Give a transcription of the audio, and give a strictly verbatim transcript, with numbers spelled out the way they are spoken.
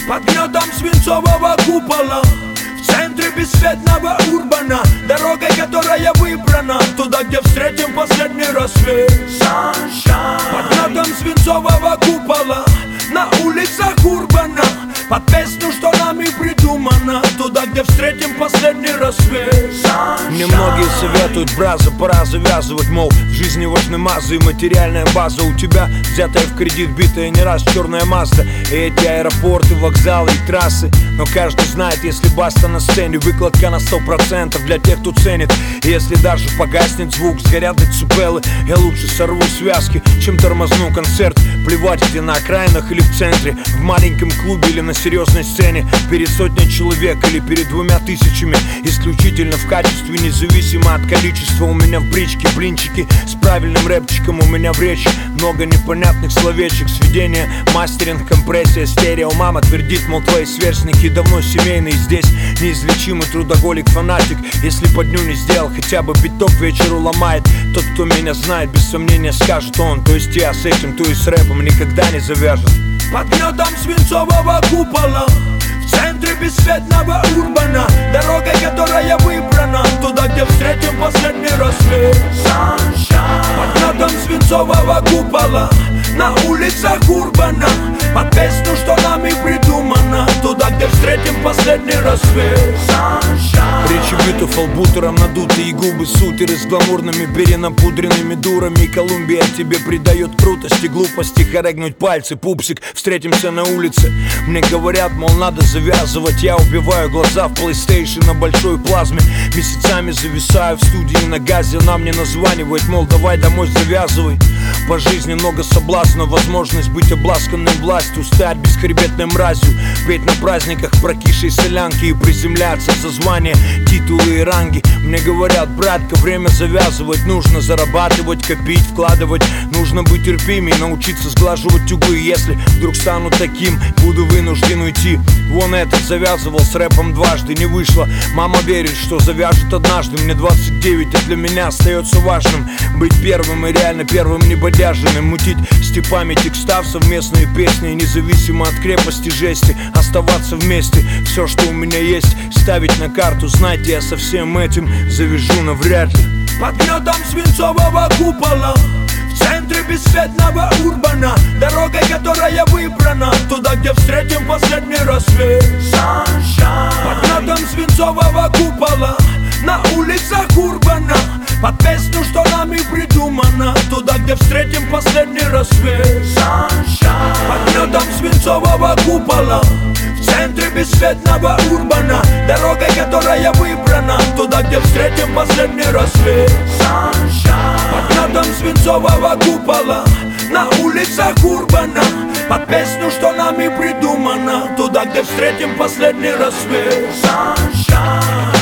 Под гнетом свинцового купола, в центре бесцветного урбана, дорогой, которая выбрана, туда, где встретим последний рассвет. Sunshine. Под гнетом свинцового купола, на улицах урбана, под песню, что нами придумано, туда, где встретим последний рассвет. Sunshine. Мне многие советуют, браза, пора завязывать, мол, в жизни важны мазы и материальная база. У тебя взятая в кредит, битая не раз черная Мазда, и эти аэропорты, вокзалы и трассы. Но каждый знает, если баста на сцене, выкладка на сто процентов для тех, кто ценит. И если даже погаснет звук, сгорят децибелы, я лучше сорву связки, чем тормозну концерт. Плевать, где на окраинах или в центре, в маленьком клубе или на серьезной сцене, перед сотней человек или перед двумя тысячами. Исключительно в качестве, независимо от количества. У меня в бричке блинчики с правильным рэпчиком, у меня в речи много непонятных словечек. Сведение, мастеринг, компрессия, стерео. Мама твердит, мол, твои сверстники давно семейные. Здесь неизлечимый трудоголик, фанатик. Если по дню не сделал, хотя бы биток вечеру ломает. Тот, кто меня знает, без сомнения скажет он. То есть я с этим, то и с рэпом никогда не завяжет. Под гнетом свинцового купола, в центре бесцветного урбана, дорогой, которая выбрана, туда, где встретим последний рассвет. Sunshine. Под гнетом свинцового купола, на улицах урбана, под песню, что нами придумано, туда, где встретим последний рассвет. Sunshine. Речи битов албутером надутые губы, сутеры с гламурными перенапудренными дурами. Колумбия тебе придает крутости, глупости, хорегнуть пальцы, пупсик, встретимся на улице. Мне говорят, мол, надо завязывать. Я убиваю глаза в PlayStation на большой плазме. Месяцами зависаю в студии на газе. Она мне названивает, мол, давай домой завязывай. По жизни много соблазна, возможность быть обласканным властью, стать бесхребетной мразью, петь на праздниках прокисшей солянки и приземляться за звания, титулы и ранги. Мне говорят, братка, время завязывать, нужно зарабатывать, копить, вкладывать. Нужно быть терпимей, научиться сглаживать углы. Если вдруг стану таким, буду вынужден уйти. Вон этот завязывал с рэпом дважды, не вышло. Мама верит, что завяжет однажды. Мне двадцать девять, а для меня остается важным быть первым и реально первым небодяженным. Мутить степами текстав совместные песни, независимо от крепости жести, оставаться вместе. Все, что у меня есть, ставить на карту. Знаете, я со всем этим завяжу навряд ли. Под гнетом свинцового купола, в центре бесцветного урбана, дорогой, которая выбрана, туда, где встретим последний рассвет. Sunshine. Под гнетом свинцового купола, на улицах урбана, под песню, что нами придумано, туда, где встретим последний рассвет. Sunshine. Под гнетом свинцового купола, в центре бесцветного урбана, дорогой, которая выбрана, туда, где встретим последний рассвет. Sunshine. Под гнетом свинцового купола, на улицах урбана, под песню, что нами придумано, туда, где встретим последний рассвет. Sunshine.